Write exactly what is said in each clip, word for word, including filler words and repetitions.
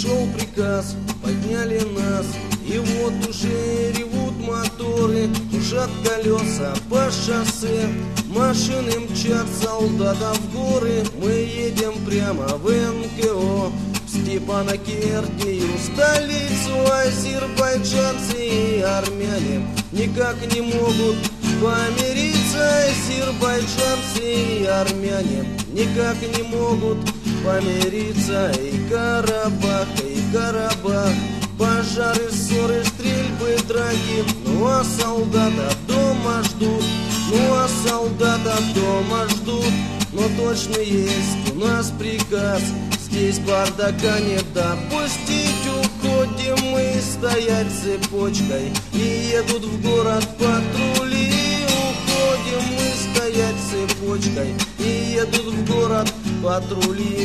пришел приказ, подняли нас, и вот уже ревут моторы, жужжат колеса по шоссе, машины мчат солдата в горы. Мы едем прямо в эн ка о, в Степанакертию, столицу. Азербайджанцы и армяне никак не могут помириться. Азербайджанцы и армяне никак не могут помириться. И Карабах, и Карабах, пожары, ссоры, стрельбы, драки. Ну а солдата дома ждут, ну а солдата дома ждут. Но точно есть у нас приказ, здесь бардака не допустить. Уходим мы стоять цепочкой, и едут в город патрули. Уходим мы стоять цепочкой, и едут в город патрули.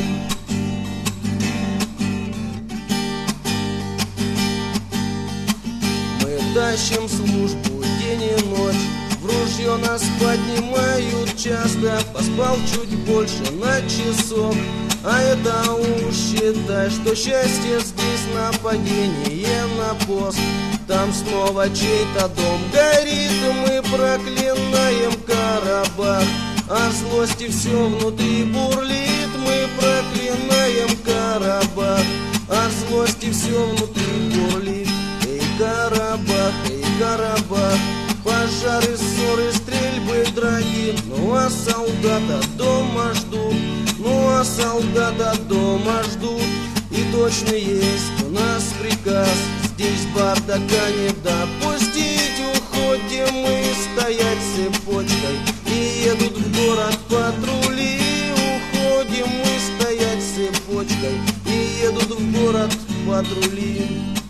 Мы тащим службу день и ночь, в ружье нас поднимают часто. Поспал чуть больше на часок, а это уж считай, что счастье здесь нападение на пост. Там снова чей-то дом горит, мы проклинаем Карабах, а злости все внутри бурлит. Мы проклинаем Карабах, а злости все внутри бурлит. Эй, Карабах, эй, Карабах, пожары, ссоры, стрельбы, драки. Ну а солдата дома ждут, ну а солдата дома ждут. И точно есть у нас приказ, здесь бардака не допустить. Уходим мы стоять цепочкой, и едут в город патрули. Уходим мы стоять цепочкой, и едут в город патрули.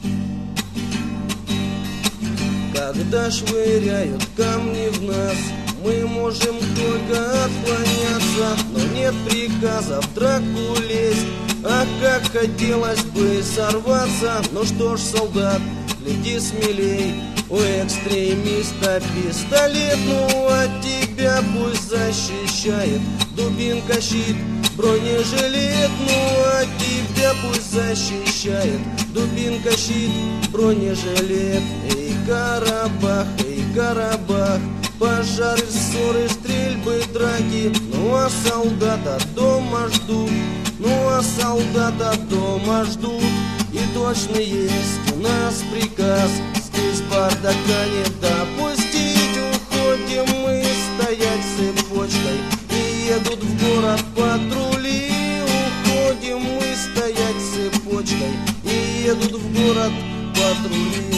Когда швыряют камни в нас, мы можем только отклоняться, но нет приказа в драку лезть. А как хотелось бы сорваться. Ну что ж, солдат, гляди смелей, у экстремиста пистолет. Ну а тебя пусть защищает дубинка, щит, бронежилет. Ну а тебя пусть защищает дубинка, щит, бронежилет. Эй, Карабах, эй, Карабах, пожары, ссоры, стрельбы, драки. Ну а солдата дома ждут, ну а солдата дома ждут. И точно есть у нас приказ, здесь бардака не допустить. Уходим мы стоять цепочкой, и едут в город патрули. Уходим мы стоять цепочкой, и едут в город патрули.